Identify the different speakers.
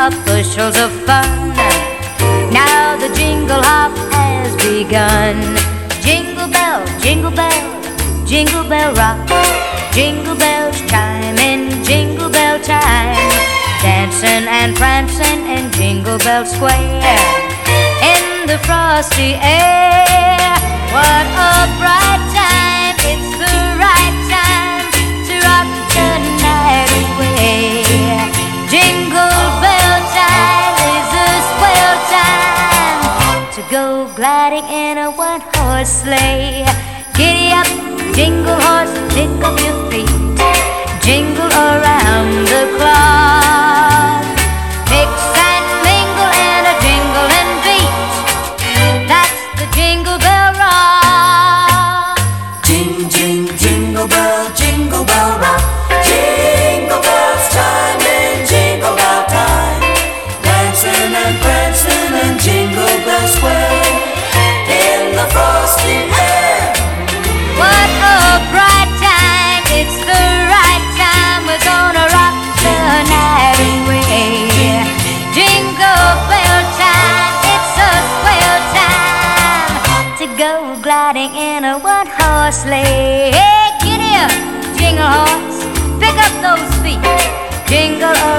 Speaker 1: of bushels of fun. Now the jingle hop has begun. Jingle bell, jingle bell rock. Jingle bells chime in jingle bell time. Dancing and prancing in Jingle Bell Square. In the frosty air, what a bright time. It's the right time to rock the night away. Jingle bell time is a swell time to go gliding in a one-horse sleigh. Giddy up, jingle horse, pick up your feet. Jingle around the clock. Mix and mingle in a jingling beat. That's the Jingle Bell Rock.
Speaker 2: Jing, jing, jingle bell rock. Jingle bells chime in jingle bell time. Dancing and prancing in Jingle Bell Square. In the frosty air.
Speaker 1: What a bright time, it's the right time. We're gonna rock the night away. Jingle bell time, it's a swell time to go gliding in a one-horse sleigh. Hey, giddy up, jingle horse, pick up those feet. Jingle